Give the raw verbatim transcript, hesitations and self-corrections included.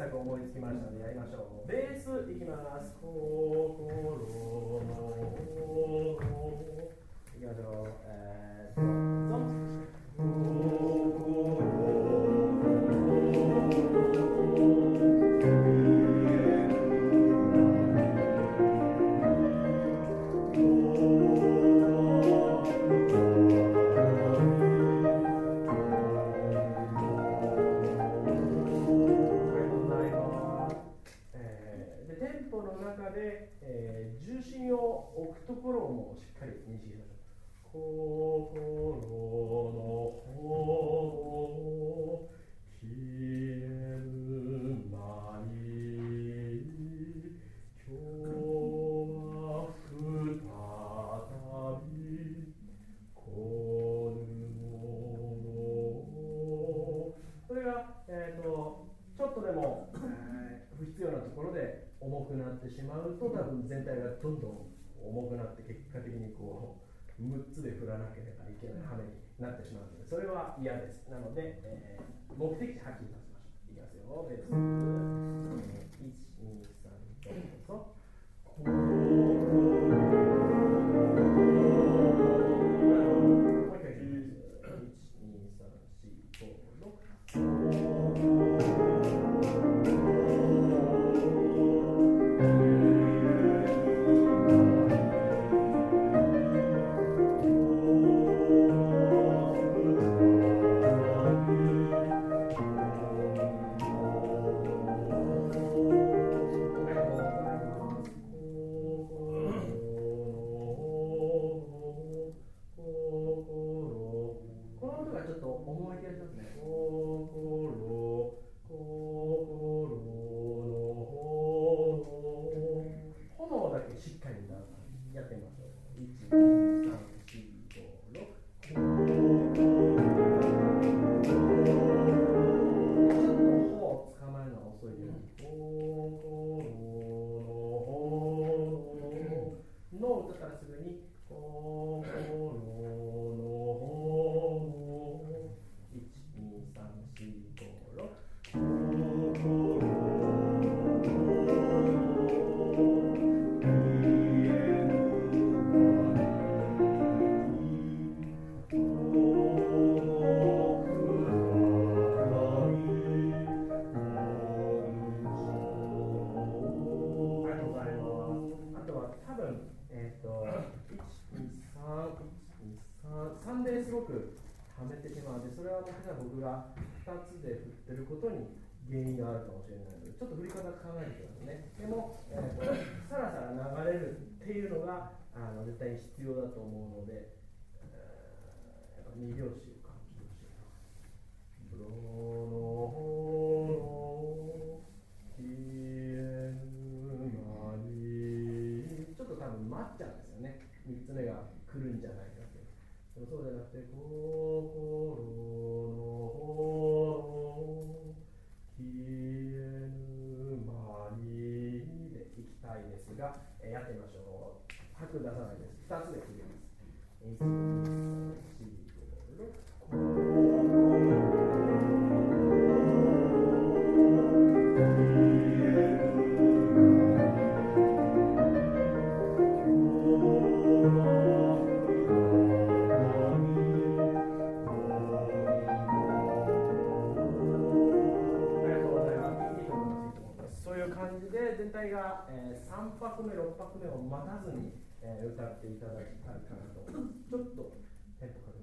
最後思いつきましたのでやりましょう。ベースいきます。心のいきましょう。えー、っとゾン置くところをもうしっかり認識しましょう。心の方消える間に今日は再びこぬもの。それが、えー、とちょっとでも、えー、不必要なところで重くなってしまうと多分全体がどんどん重くなって結果的にこうむっつで振らなければいけない羽目になってしまうのでそれは嫌です。なので、えー、目的地はっきりさせましょう。いきますよ。ベース、えー、いち、に、さん、どうぞ。もう一回いきます。いち、に、さん、よん、ご、ろく。僕がふたつで振ってることに原因があるかもしれないのでちょっと振り方考えてくださいね。でも、えー、とさらさら流れるっていうのがあの絶対に必要だと思うので、えー、やっぱに拍子を感じてほしいな。ブロの方の消えぬ間にちょっと多分待っちゃうんですよね。みっつめが来るんじゃないかって。でもそうじゃなくて心の方消えぬ間にでいきたいですが、えー、やってみましょう。拍出さないです。ふたつで振ります。いち、に、さん、よん、ご、ろく。全体が、えー、さん拍目、ろっ拍目を待たずに、えー、歌っていただきたいかなと思います。ちょっとテンポ